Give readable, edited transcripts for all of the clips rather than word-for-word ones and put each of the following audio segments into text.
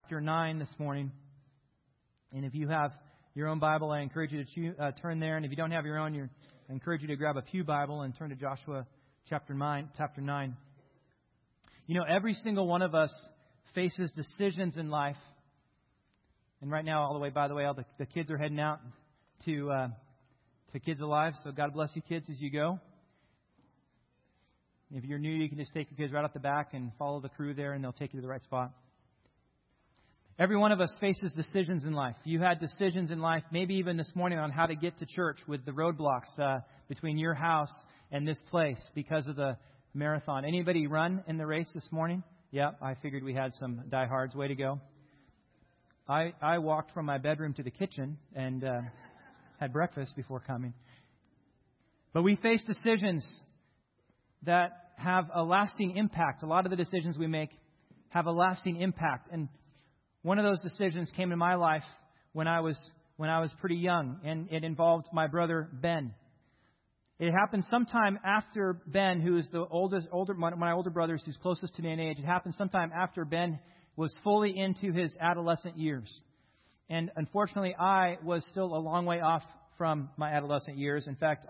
chapter 9 this morning. And if you have your own Bible, I encourage you to turn there. And if you don't have your own, I encourage you to grab a pew Bible and turn to Joshua chapter 9. You know, every single one of us faces decisions in life. And right now, all the kids are heading out to Kids Alive. So God bless you, kids, as you go. If you're new, you can just take your kids right off the back and follow the crew there, and they'll take you to the right spot. Every one of us faces decisions in life. You had decisions in life, maybe even this morning, on how to get to church with the roadblocks between your house and this place because of the marathon. Anybody run in the race this morning? Yeah, I figured we had some diehards. Way to go. I walked from my bedroom to the kitchen and had breakfast before coming. But we face decisions that have a lasting impact. A lot of the decisions we make have a lasting impact. And one of those decisions came in my life when I was pretty young, and it involved my brother Ben. It happened sometime after Ben, who is one of my older brothers, who's closest to me in age. It happened sometime after Ben was fully into his adolescent years. And unfortunately, I was still a long way off from my adolescent years. In fact,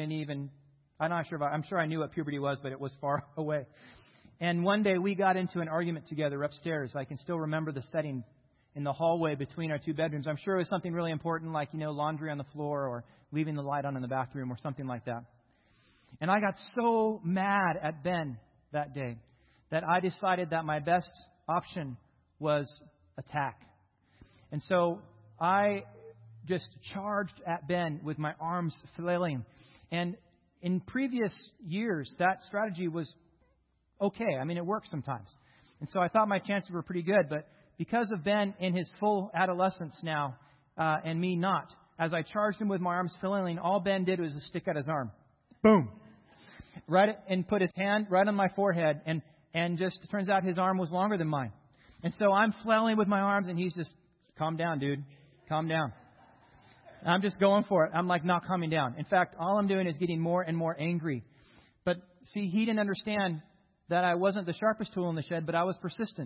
I'm sure I knew what puberty was, but it was far away. And one day we got into an argument together upstairs. I can still remember the setting in the hallway between our two bedrooms. I'm sure it was something really important, like, laundry on the floor or leaving the light on in the bathroom or something like that. And I got so mad at Ben that day that I decided that my best option was attack. And so I just charged at Ben with my arms flailing. And in previous years, that strategy was okay. I mean, it works sometimes. And so I thought my chances were pretty good. But because of Ben in his full adolescence now, and me not, as I charged him with my arms flailing, all Ben did was just stick out his arm. Boom. Right, and put his hand right on my forehead. And just, it turns out his arm was longer than mine. And so I'm flailing with my arms, and he's just, calm down, dude. Calm down. I'm just going for it. I'm like not calming down. In fact, all I'm doing is getting more and more angry. But see, he didn't understand that I wasn't the sharpest tool in the shed, but I was persistent.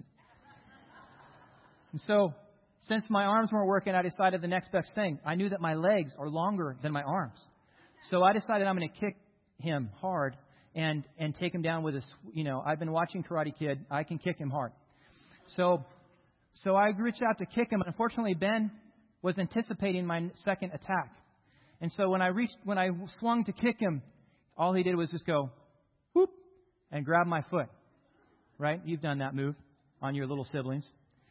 And so, since my arms weren't working, I decided the next best thing. I knew that my legs are longer than my arms. So I decided I'm going to kick him hard and take him down with a, I've been watching Karate Kid. I can kick him hard. So I reached out to kick him. Unfortunately, Ben was anticipating my second attack. And so when I swung to kick him, all he did was just go, whoop, and grab my foot. Right? You've done that move on your little siblings.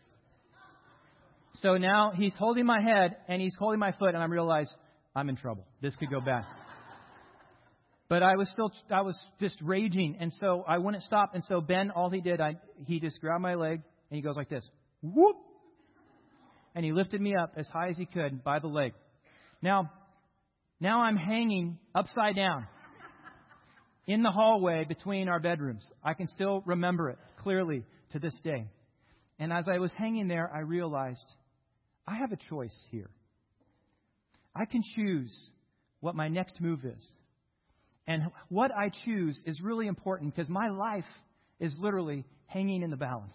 So now he's holding my head and he's holding my foot, and I realize I'm in trouble. This could go bad. But I was just raging, and so I wouldn't stop. And so Ben, all he did, he just grabbed my leg and he goes like this, whoop. And he lifted me up as high as he could by the leg. Now I'm hanging upside down in the hallway between our bedrooms. I can still remember it clearly to this day. And as I was hanging there, I realized I have a choice here. I can choose what my next move is. And what I choose is really important because my life is literally hanging in the balance.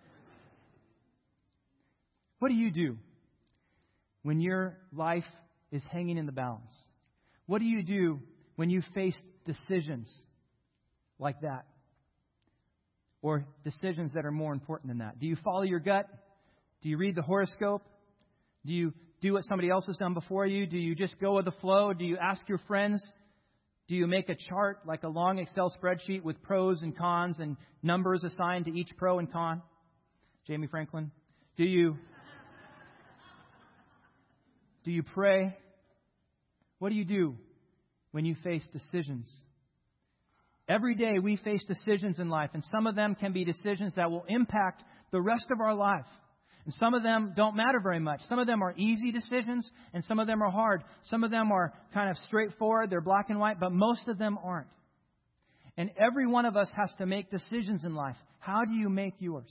What do you do when your life is hanging in the balance? What do you do when you face decisions like that? Or decisions that are more important than that? Do you follow your gut? Do you read the horoscope? Do you do what somebody else has done before you? Do you just go with the flow? Do you ask your friends? Do you make a chart, like a long Excel spreadsheet with pros and cons and numbers assigned to each pro and con? Jamie Franklin. Do you pray? What do you do when you face decisions? Every day we face decisions in life, and some of them can be decisions that will impact the rest of our life. And some of them don't matter very much. Some of them are easy decisions, and some of them are hard. Some of them are kind of straightforward, they're black and white, but most of them aren't. And every one of us has to make decisions in life. How do you make yours?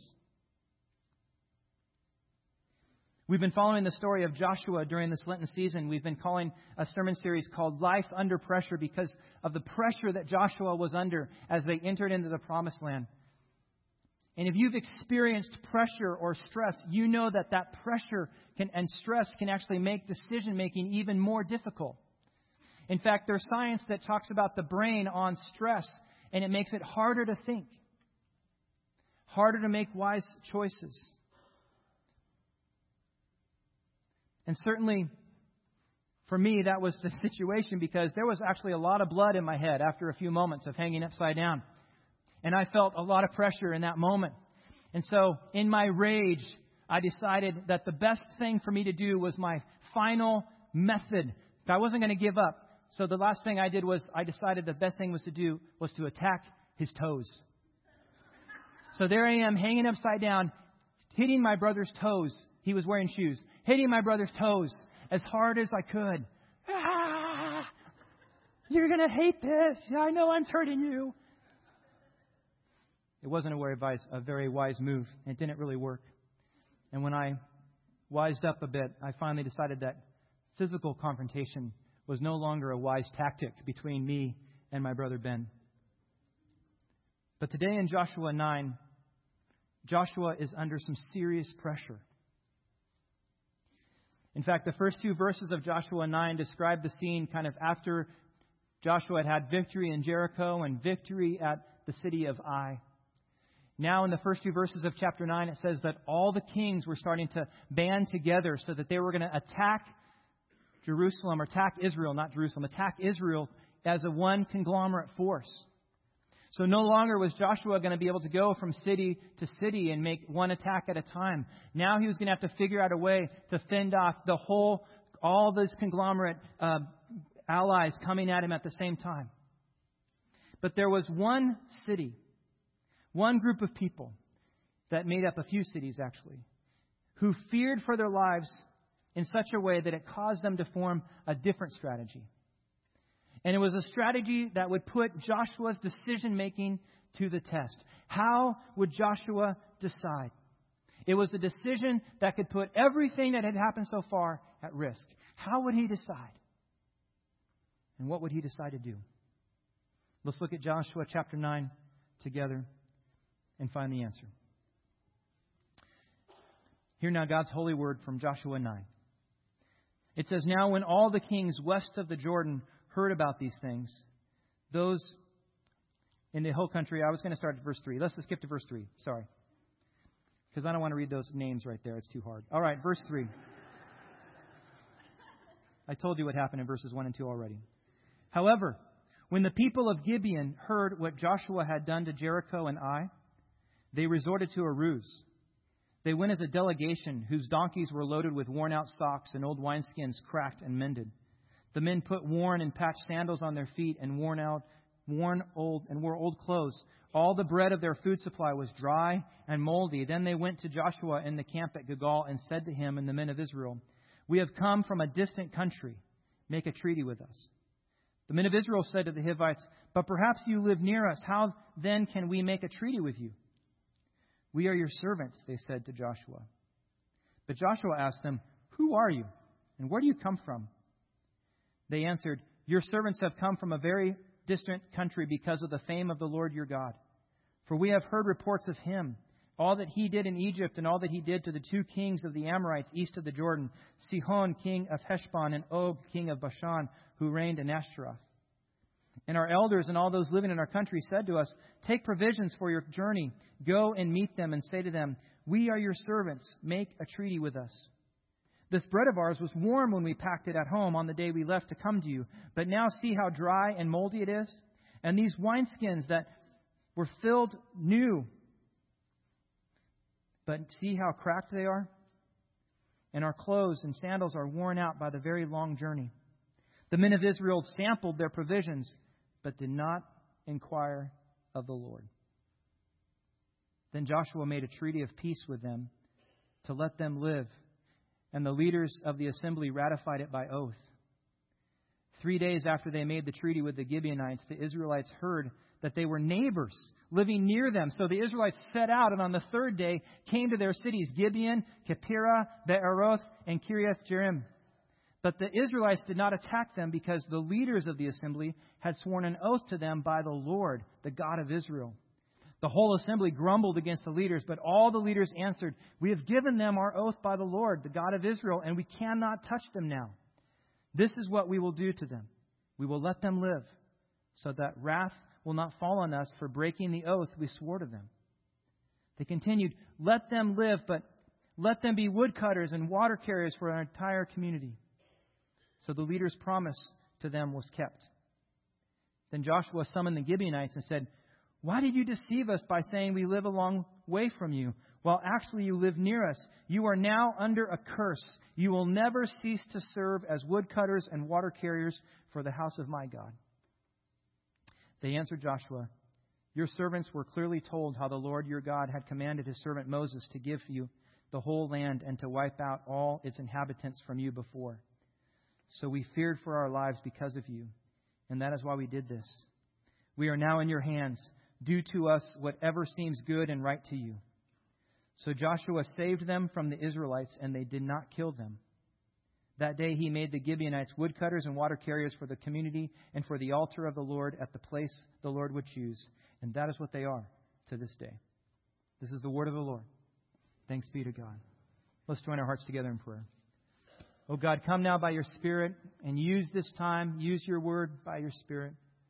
We've been following the story of Joshua during this Lenten season. We've been calling a sermon series called Life Under Pressure because of the pressure that Joshua was under as they entered into the Promised Land. And if you've experienced pressure or stress, you know that pressure and stress can actually make decision-making even more difficult. In fact, there's science that talks about the brain on stress, and it makes it harder to think, harder to make wise choices. And certainly, for me, that was the situation, because there was actually a lot of blood in my head after a few moments of hanging upside down. And I felt a lot of pressure in that moment. And so, in my rage, I decided that the best thing for me to do was my final method. I wasn't going to give up. So the last thing I did was I decided the best thing was to attack his toes. So there I am, hanging upside down, hitting my brother's toes. He was wearing shoes. Hitting my brother's toes as hard as I could. Ah, you're going to hate this. I know I'm hurting you. It wasn't a very wise move. It didn't really work. And when I wised up a bit, I finally decided that physical confrontation was no longer a wise tactic between me and my brother Ben. But today in Joshua 9, Joshua is under some serious pressure. In fact, the first two verses of Joshua 9 describe the scene kind of after Joshua had victory in Jericho and victory at the city of Ai. Now in the first two verses of chapter 9, it says that all the kings were starting to band together so that they were going to attack Jerusalem, or attack Israel, not Jerusalem, attack Israel as a one conglomerate force. So no longer was Joshua going to be able to go from city to city and make one attack at a time. Now he was going to have to figure out a way to fend off all those conglomerate allies coming at him at the same time. But there was one city, one group of people that made up a few cities actually, who feared for their lives in such a way that it caused them to form a different strategy. And it was a strategy that would put Joshua's decision-making to the test. How would Joshua decide? It was a decision that could put everything that had happened so far at risk. How would he decide? And what would he decide to do? Let's look at Joshua chapter 9 together and find the answer. Hear now God's holy word from Joshua 9. It says, "Now when all the kings west of the Jordan heard about these things, those in the whole country," I was going to start at verse 3. Let's just skip to verse 3. Sorry. Because I don't want to read those names right there. It's too hard. All right, verse 3. I told you what happened in verses 1 and 2 already. "However, when the people of Gibeon heard what Joshua had done to Jericho and Ai, they resorted to a ruse. They went as a delegation whose donkeys were loaded with worn-out socks and old wineskins cracked and mended. The men put worn and patched sandals on their feet and wore old clothes. All the bread of their food supply was dry and moldy. Then they went to Joshua in the camp at Gilgal and said to him and the men of Israel, 'We have come from a distant country. Make a treaty with us.' The men of Israel said to the Hivites, 'But perhaps you live near us. How then can we make a treaty with you?' 'We are your servants,' they said to Joshua. But Joshua asked them, 'Who are you, and where do you come from?' They answered, 'Your servants have come from a very distant country because of the fame of the Lord your God. For we have heard reports of him, all that he did in Egypt and all that he did to the two kings of the Amorites east of the Jordan, Sihon, king of Heshbon, and Og, king of Bashan, who reigned in Ashtaroth. And our elders and all those living in our country said to us, "Take provisions for your journey. Go and meet them and say to them, 'We are your servants. Make a treaty with us. This bread of ours was warm when we packed it at home on the day we left to come to you. But now see how dry and moldy it is. And these wineskins that were filled new. But see how cracked they are. And our clothes and sandals are worn out by the very long journey.' The men of Israel sampled their provisions, but did not inquire of the Lord. Then Joshua made a treaty of peace with them to let them live, and the leaders of the assembly ratified it by oath. 3 days after they made the treaty with the Gibeonites, the Israelites heard that they were neighbors living near them. So the Israelites set out, and on the third day came to their cities, Gibeon, Kephirah, Be'eroth, and Kiriath Jearim. But the Israelites did not attack them because the leaders of the assembly had sworn an oath to them by the Lord, the God of Israel. The whole assembly grumbled against the leaders, but all the leaders answered, "We have given them our oath by the Lord, the God of Israel, and we cannot touch them now. This is what we will do to them. We will let them live, so that wrath will not fall on us for breaking the oath we swore to them." They continued, "Let them live, but let them be woodcutters and water carriers for our entire community." So the leader's promise to them was kept. Then Joshua summoned the Gibeonites and said, "Why did you deceive us by saying we live a long way from you, while actually you live near us? You are now under a curse. You will never cease to serve as woodcutters and water carriers for the house of my God." They answered Joshua, "Your servants were clearly told how the Lord your God had commanded his servant Moses to give you the whole land and to wipe out all its inhabitants from you before. So we feared for our lives because of you, and that is why we did this. We are now in your hands. Do to us whatever seems good and right to you." So Joshua saved them from the Israelites, and they did not kill them. That day he made the Gibeonites woodcutters and water carriers for the community and for the altar of the Lord at the place the Lord would choose. And that is what they are to this day. This is the word of the Lord. Thanks be to God. Let's join our hearts together in prayer. Oh God, come now by your Spirit and use this time, use your word by your Spirit.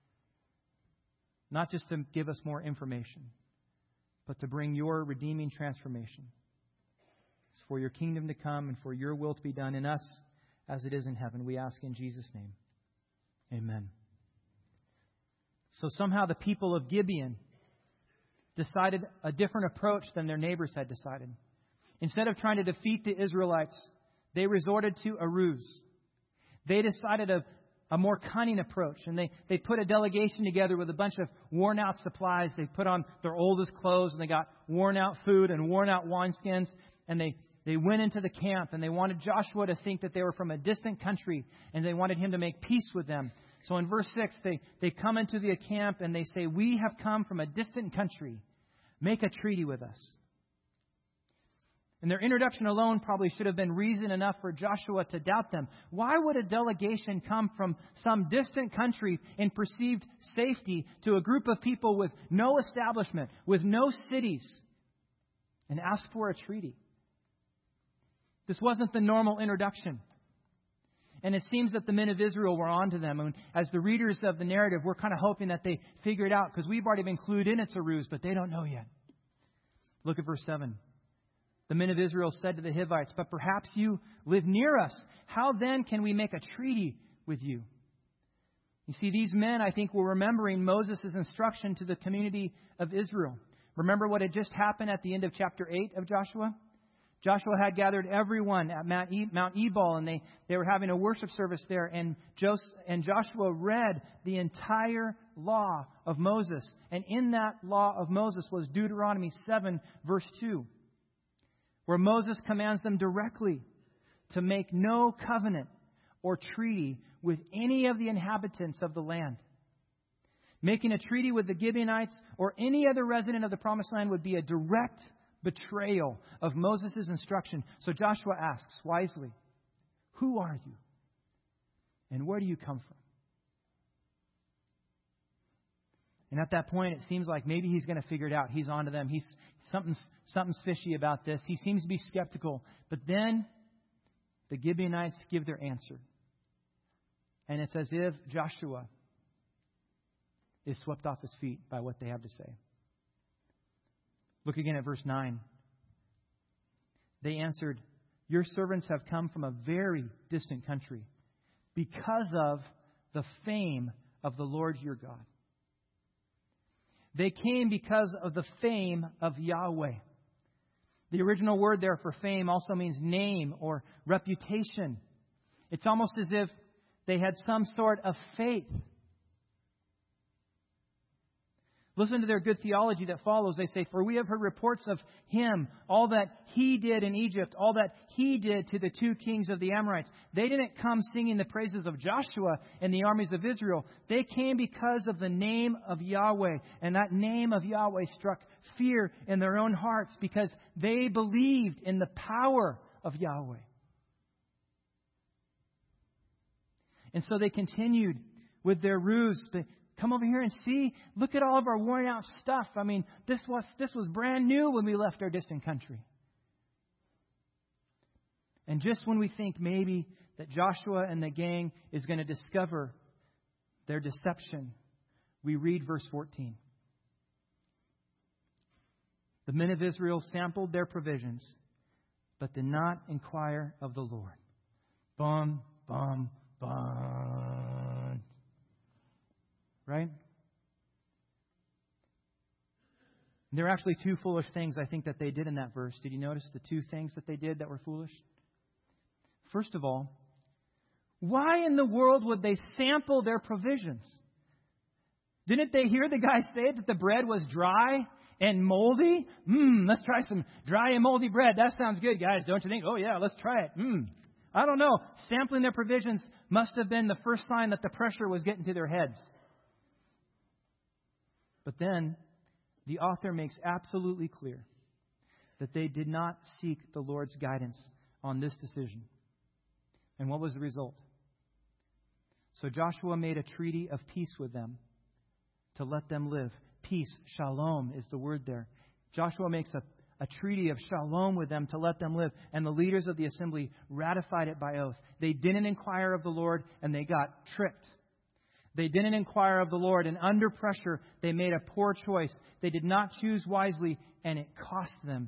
Not just to give us more information, but to bring your redeeming transformation. It's for your kingdom to come and for your will to be done in us as it is in heaven. We ask in Jesus' name. Amen. So somehow the people of Gibeon decided a different approach than their neighbors had decided. Instead of trying to defeat the Israelites, they resorted to a ruse. They decided a more cunning approach. And they put a delegation together with a bunch of worn out supplies. They put on their oldest clothes and they got worn out food and worn out wineskins. And they went into the camp and they wanted Joshua to think that they were from a distant country and they wanted him to make peace with them. So in verse 6, they come into the camp and they say, "We have come from a distant country. Make a treaty with us." And their introduction alone probably should have been reason enough for Joshua to doubt them. Why would a delegation come from some distant country in perceived safety to a group of people with no establishment, with no cities, and ask for a treaty? This wasn't the normal introduction. And it seems that the men of Israel were onto them. And as the readers of the narrative, we're kind of hoping that they figure it out because we've already been clued in it's a ruse, but they don't know yet. Look at verse 7. The men of Israel said to the Hivites, "But perhaps you live near us. How then can we make a treaty with you?" You see, these men, I think, were remembering Moses' instruction to the community of Israel. Remember what had just happened at the end of chapter 8 of Joshua? Joshua had gathered everyone at Mount Ebal, and they were having a worship service there. And Joshua read the entire law of Moses. And in that law of Moses was Deuteronomy 7, verse 2. Where Moses commands them directly to make no covenant or treaty with any of the inhabitants of the land. Making a treaty with the Gibeonites or any other resident of the Promised Land would be a direct betrayal of Moses' instruction. So Joshua asks wisely, "Who are you? And where do you come from?" And at that point, it seems like maybe he's going to figure it out. He's onto them. Something's fishy about this. He seems to be skeptical. But then the Gibeonites give their answer. And it's as if Joshua is swept off his feet by what they have to say. Look again at verse 9. They answered, "Your servants have come from a very distant country because of the fame of the Lord your God." They came because of the fame of Yahweh. The original word there for fame also means name or reputation. It's almost as if they had some sort of faith. Listen to their good theology that follows. They say, "For we have heard reports of him, all that he did in Egypt, all that he did to the 2 kings of the Amorites." They didn't come singing the praises of Joshua and the armies of Israel. They came because of the name of Yahweh. And that name of Yahweh struck fear in their own hearts because they believed in the power of Yahweh. And so they continued with their ruse. Come over here and see. Look at all of our worn out stuff. I mean, this was brand new when we left our distant country. And just when we think maybe that Joshua and the gang is going to discover their deception, we read verse 14. The men of Israel sampled their provisions, but did not inquire of the Lord. Bum, bum, bum. Right? And there are actually two foolish things I think that they did in that verse. Did you notice the two things that they did that were foolish? First of all, why in the world would they sample their provisions? Didn't they hear the guy say that the bread was dry and moldy? Let's try some dry and moldy bread. That sounds good, guys, don't you think? Oh, yeah, let's try it. I don't know. Sampling their provisions must have been the first sign that the pressure was getting to their heads. But then the author makes absolutely clear that they did not seek the Lord's guidance on this decision. And what was the result? So Joshua made a treaty of peace with them to let them live. Peace, shalom, is the word there. Joshua makes a treaty of shalom with them to let them live. And the leaders of the assembly ratified it by oath. They didn't inquire of the Lord, and they got tricked. They didn't inquire of the Lord, and under pressure, they made a poor choice. They did not choose wisely, and it cost them.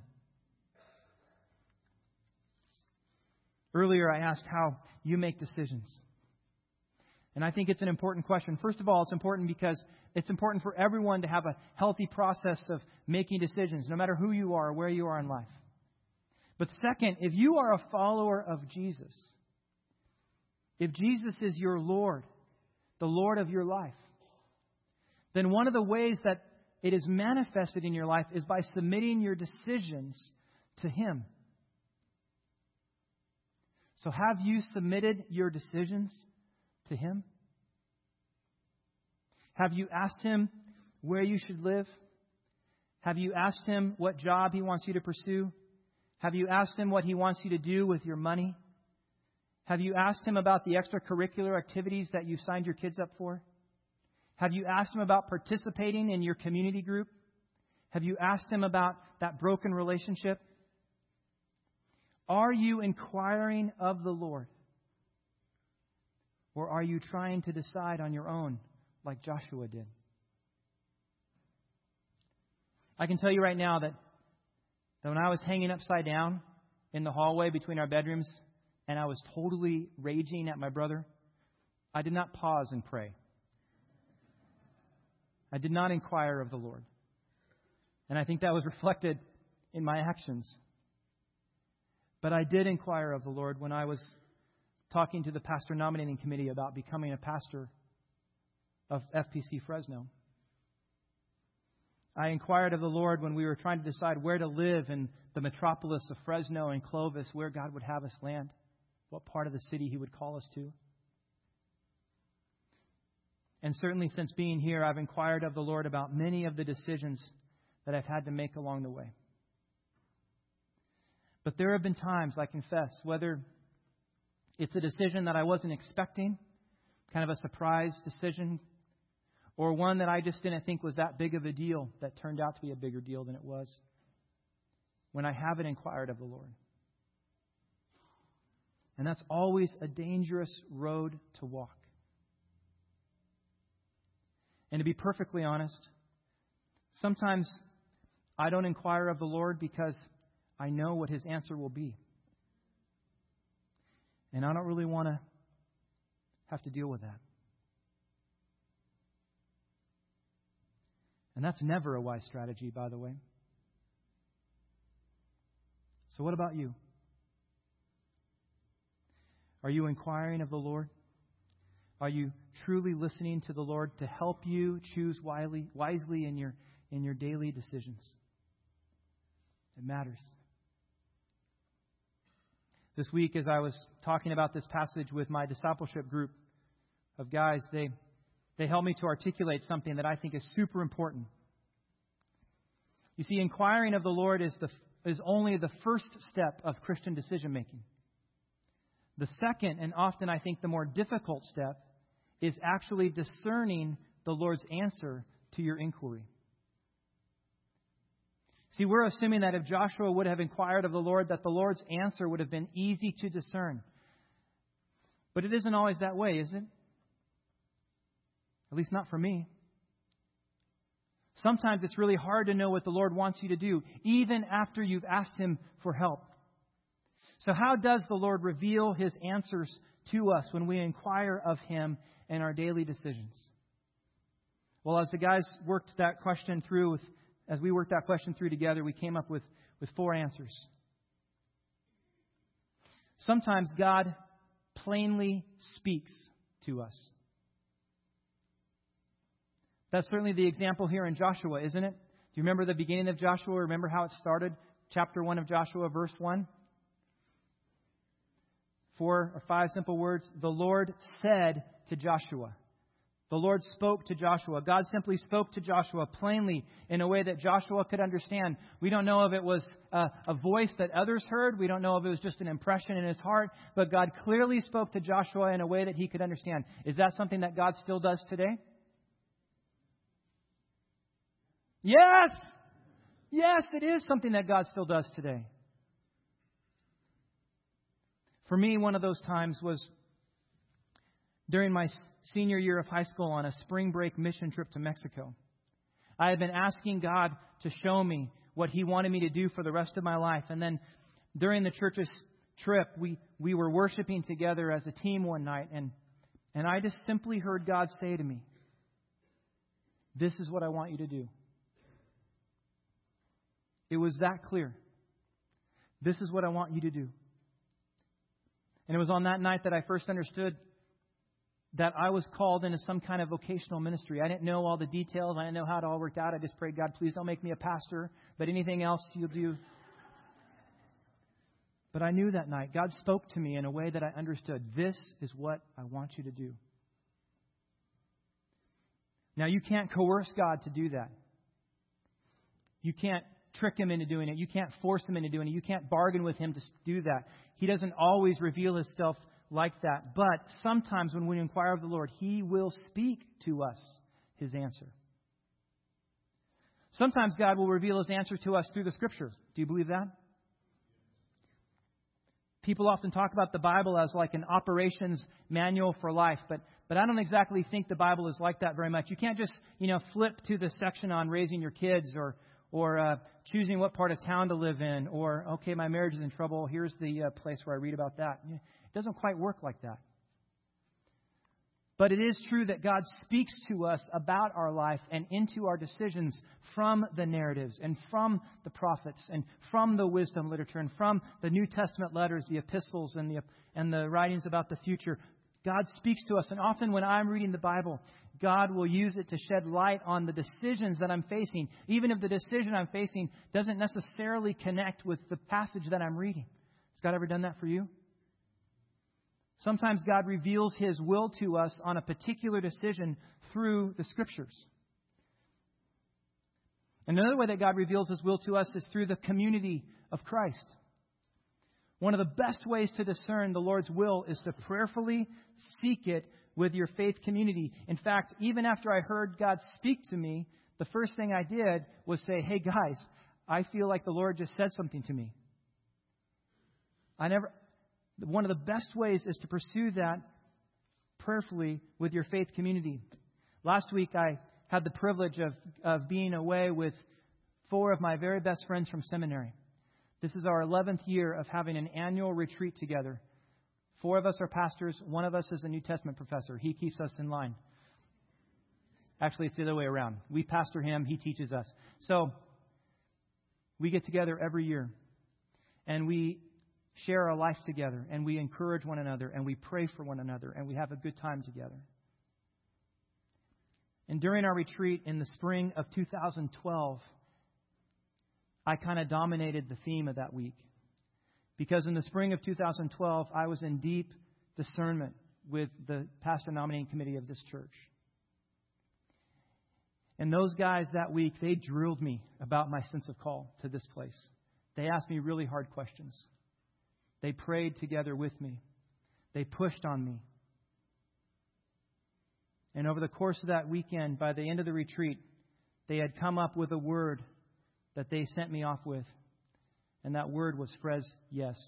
Earlier, I asked how you make decisions. And I think it's an important question. First of all, it's important because it's important for everyone to have a healthy process of making decisions, no matter who you are or where you are in life. But second, if you are a follower of Jesus, if Jesus is your Lord, the Lord of your life, then one of the ways that it is manifested in your life is by submitting your decisions to Him. So have you submitted your decisions to Him? Have you asked Him where you should live? Have you asked Him what job He wants you to pursue? Have you asked Him what He wants you to do with your money? Have you asked Him about the extracurricular activities that you've signed your kids up for? Have you asked Him about participating in your community group? Have you asked Him about that broken relationship? Are you inquiring of the Lord? Or are you trying to decide on your own like Joshua did? I can tell you right now that when I was hanging upside down in the hallway between our bedrooms and I was totally raging at my brother, I did not pause and pray. I did not inquire of the Lord. And I think that was reflected in my actions. But I did inquire of the Lord when I was talking to the pastor nominating committee about becoming a pastor of FPC Fresno. I inquired of the Lord when we were trying to decide where to live in the metropolis of Fresno and Clovis, where God would have us land, what part of the city He would call us to. And certainly since being here, I've inquired of the Lord about many of the decisions that I've had to make along the way. But there have been times, I confess, whether it's a decision that I wasn't expecting, kind of a surprise decision, or one that I just didn't think was that big of a deal that turned out to be a bigger deal than it was, when I haven't inquired of the Lord. And that's always a dangerous road to walk. And to be perfectly honest, sometimes I don't inquire of the Lord because I know what His answer will be. And I don't really want to have to deal with that. And that's never a wise strategy, by the way. So what about you? Are you inquiring of the Lord? Are you truly listening to the Lord to help you choose wisely in your daily decisions? It matters. This week, as I was talking about this passage with my discipleship group of guys, they helped me to articulate something that I think is super important. You see, inquiring of the Lord is only the first step of Christian decision making. The second, and often I think the more difficult step, is actually discerning the Lord's answer to your inquiry. See, we're assuming that if Joshua would have inquired of the Lord, that the Lord's answer would have been easy to discern. But it isn't always that way, is it? At least not for me. Sometimes it's really hard to know what the Lord wants you to do, even after you've asked Him for help. So how does the Lord reveal His answers to us when we inquire of Him in our daily decisions? Well, as the guys worked that question through, as we worked that question through together, we came up with 4 answers. Sometimes God plainly speaks to us. That's certainly the example here in Joshua, isn't it? Do you remember the beginning of Joshua? Remember how it started? Chapter 1 of Joshua, verse 1. 4 or 5 simple words. The Lord said to Joshua. The Lord spoke to Joshua. God simply spoke to Joshua plainly in a way that Joshua could understand. We don't know if it was a voice that others heard. We don't know if it was just an impression in his heart. But God clearly spoke to Joshua in a way that he could understand. Is that something that God still does today? Yes! Yes, it is something that God still does today. For me, one of those times was during my senior year of high school on a spring break mission trip to Mexico. I had been asking God to show me what He wanted me to do for the rest of my life. And then during the church's trip, we were worshiping together as a team one night. And I just simply heard God say to me, "This is what I want you to do." It was that clear. This is what I want you to do. And it was on that night that I first understood that I was called into some kind of vocational ministry. I didn't know all the details. I didn't know how it all worked out. I just prayed, God, please don't make me a pastor, but anything else you'll do. But I knew that night, God spoke to me in a way that I understood. This is what I want you to do. Now, you can't coerce God to do that. You can't trick Him into doing it. You can't force Him into doing it. You can't bargain with Him to do that. He doesn't always reveal Himself like that. But sometimes when we inquire of the Lord, He will speak to us His answer. Sometimes God will reveal His answer to us through the Scriptures. Do you believe that? People often talk about the Bible as like an operations manual for life, but I don't exactly think the Bible is like that very much. You can't just, flip to the section on raising your kids or choosing what part of town to live in, or, okay, my marriage is in trouble, here's the place where I read about that. It doesn't quite work like that. But it is true that God speaks to us about our life and into our decisions from the narratives and from the prophets and from the wisdom literature and from the New Testament letters, the epistles and the writings about the future. God speaks to us, and often when I'm reading the Bible, God will use it to shed light on the decisions that I'm facing, even if the decision I'm facing doesn't necessarily connect with the passage that I'm reading. Has God ever done that for you? Sometimes God reveals His will to us on a particular decision through the Scriptures. Another way that God reveals His will to us is through the community of Christ. One of the best ways to discern the Lord's will is to prayerfully seek it with your faith community. In fact, even after I heard God speak to me, the first thing I did was say, "Hey guys, I feel like the Lord just said something to me." One of the best ways is to pursue that prayerfully with your faith community. Last week I had the privilege of being away with 4 of my very best friends from seminary. This is our 11th year of having an annual retreat together. 4 of us are pastors. 1 of us is a New Testament professor. He keeps us in line. Actually, it's the other way around. We pastor him. He teaches us. So we get together every year, and we share our life together, and we encourage one another, and we pray for one another, and we have a good time together. And during our retreat in the spring of 2012, I kind of dominated the theme of that week. Because in the spring of 2012, I was in deep discernment with the pastor nominating committee of this church. And those guys that week, they drilled me about my sense of call to this place. They asked me really hard questions. They prayed together with me. They pushed on me. And over the course of that weekend, by the end of the retreat, they had come up with a word that they sent me off with. And that word was Frez yes.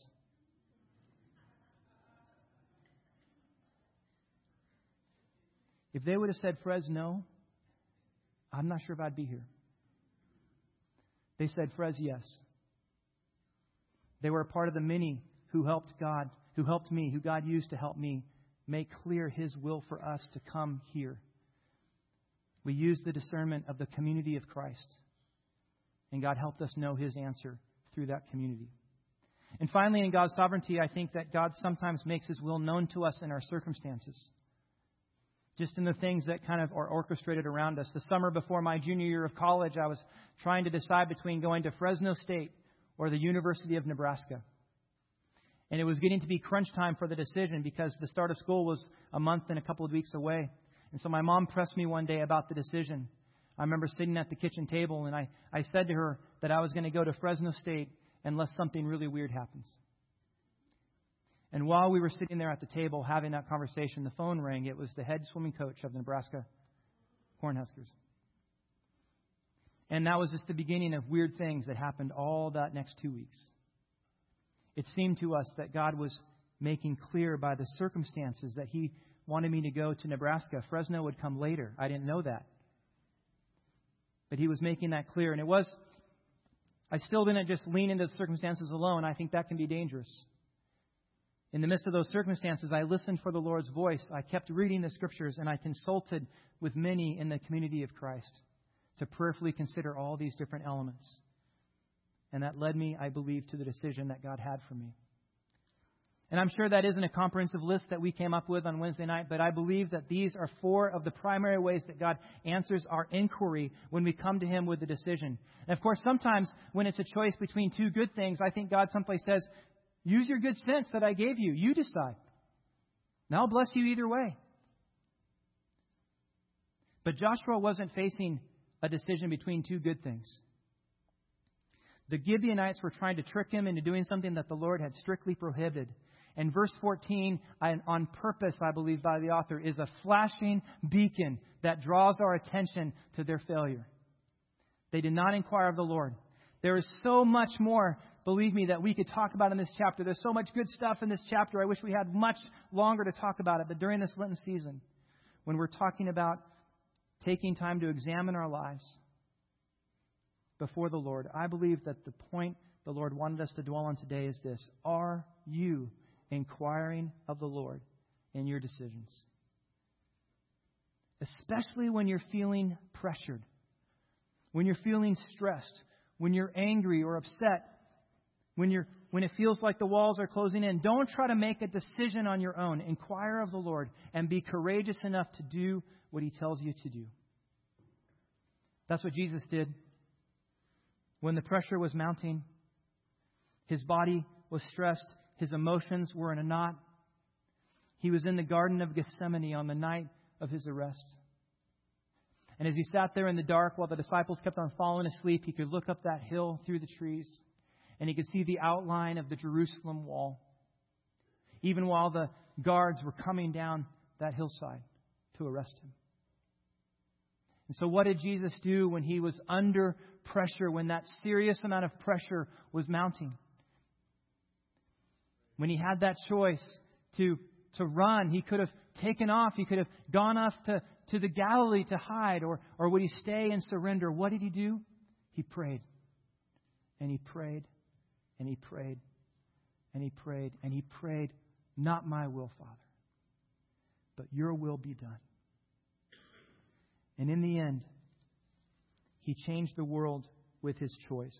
If they would have said Frez no, I'm not sure if I'd be here. They said Frez yes. They were a part of the many who helped me, who God used to help me make clear His will for us to come here. We used the discernment of the community of Christ. And God helped us know His answer through that community. And finally, in God's sovereignty, I think that God sometimes makes His will known to us in our circumstances. Just in the things that kind of are orchestrated around us. The summer before my junior year of college, I was trying to decide between going to Fresno State or the University of Nebraska. And it was getting to be crunch time for the decision because the start of school was a month and a couple of weeks away. And so my mom pressed me one day about the decision. I remember sitting at the kitchen table and I said to her that I was going to go to Fresno State unless something really weird happens. And while we were sitting there at the table having that conversation, the phone rang. It was the head swimming coach of the Nebraska Cornhuskers. And that was just the beginning of weird things that happened all that next 2 weeks. It seemed to us that God was making clear by the circumstances that He wanted me to go to Nebraska. Fresno would come later. I didn't know that. But He was making that clear. And I still didn't just lean into the circumstances alone. I think that can be dangerous. In the midst of those circumstances, I listened for the Lord's voice. I kept reading the Scriptures, and I consulted with many in the community of Christ to prayerfully consider all these different elements. And that led me, I believe, to the decision that God had for me. And I'm sure that isn't a comprehensive list that we came up with on Wednesday night, but I believe that these are 4 of the primary ways that God answers our inquiry when we come to Him with a decision. And of course, sometimes when it's a choice between 2 good things, I think God someplace says, use your good sense that I gave you. You decide. And I'll bless you either way. But Joshua wasn't facing a decision between 2 good things. The Gibeonites were trying to trick him into doing something that the Lord had strictly prohibited. And verse 14, on purpose, I believe, by the author, is a flashing beacon that draws our attention to their failure. They did not inquire of the Lord. There is so much more, believe me, that we could talk about in this chapter. There's so much good stuff in this chapter. I wish we had much longer to talk about it. But during this Lenten season, when we're talking about taking time to examine our lives before the Lord, I believe that the point the Lord wanted us to dwell on today is this. Are you inquiring of the Lord in your decisions? Especially when you're feeling pressured, when you're feeling stressed, when you're angry or upset, when it feels like the walls are closing in. Don't try to make a decision on your own. Inquire of the Lord and be courageous enough to do what He tells you to do. That's what Jesus did. When the pressure was mounting, His body was stressed, His emotions were in a knot. He was in the Garden of Gethsemane on the night of His arrest. And as He sat there in the dark while the disciples kept on falling asleep, He could look up that hill through the trees and He could see the outline of the Jerusalem wall, even while the guards were coming down that hillside to arrest Him. And so what did Jesus do when He was under pressure, when that serious amount of pressure was mounting? When He had that choice to run, He could have taken off. He could have gone off to the Galilee to hide. Or would He stay and surrender? What did He do? He prayed. And He prayed. And He prayed. And He prayed. And He prayed, not my will, Father, but your will be done. And in the end, He changed the world with His choice.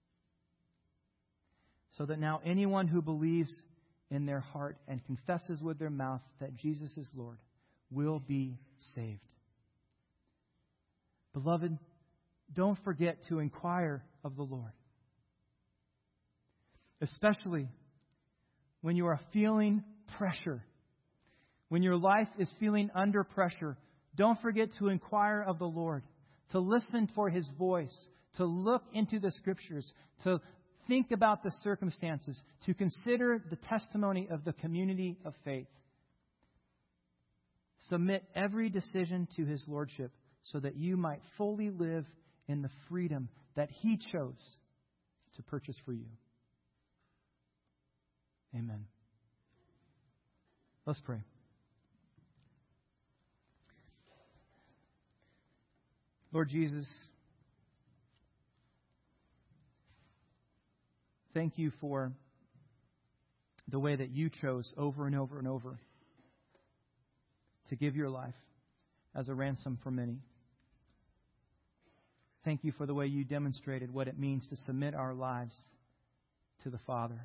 So that now anyone who believes in their heart and confesses with their mouth that Jesus is Lord will be saved. Beloved, don't forget to inquire of the Lord. Especially when you are feeling pressure. When your life is feeling under pressure, don't forget to inquire of the Lord, to listen for His voice, to look into the Scriptures, to think about the circumstances, to consider the testimony of the community of faith. Submit every decision to His Lordship so that you might fully live in the freedom that He chose to purchase for you. Amen. Let's pray. Lord Jesus, thank you for the way that you chose over and over and over to give your life as a ransom for many. Thank you for the way you demonstrated what it means to submit our lives to the Father.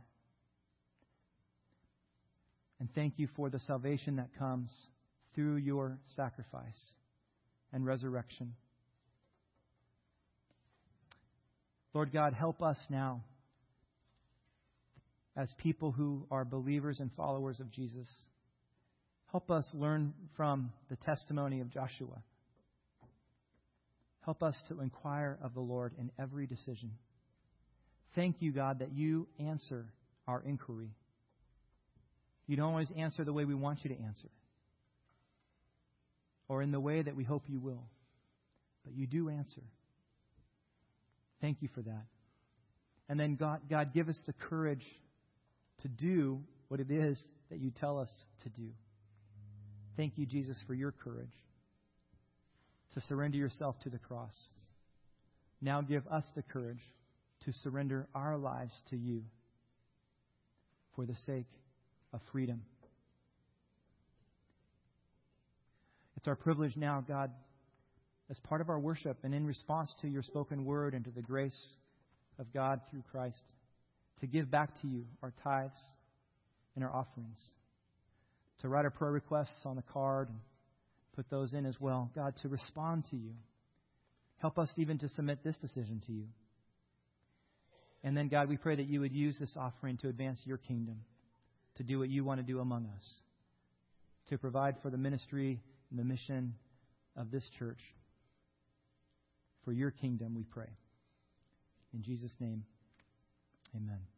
And thank you for the salvation that comes through your sacrifice and resurrection. Lord God, help us now as people who are believers and followers of Jesus. Help us learn from the testimony of Joshua. Help us to inquire of the Lord in every decision. Thank you, God, that you answer our inquiry. You don't always answer the way we want you to answer, or in the way that we hope you will, but you do answer. Thank you for that. And then, God, give us the courage to do what it is that you tell us to do. Thank you, Jesus, for your courage to surrender yourself to the cross. Now give us the courage to surrender our lives to you for the sake of freedom. It's our privilege now, God, as part of our worship and in response to your spoken word and to the grace of God through Christ, to give back to you our tithes and our offerings, to write our prayer requests on the card and put those in as well. God, to respond to you. Help us even to submit this decision to you. And then, God, we pray that you would use this offering to advance your kingdom, to do what you want to do among us, to provide for the ministry and the mission of this church. For your kingdom, we pray. In Jesus' name, amen.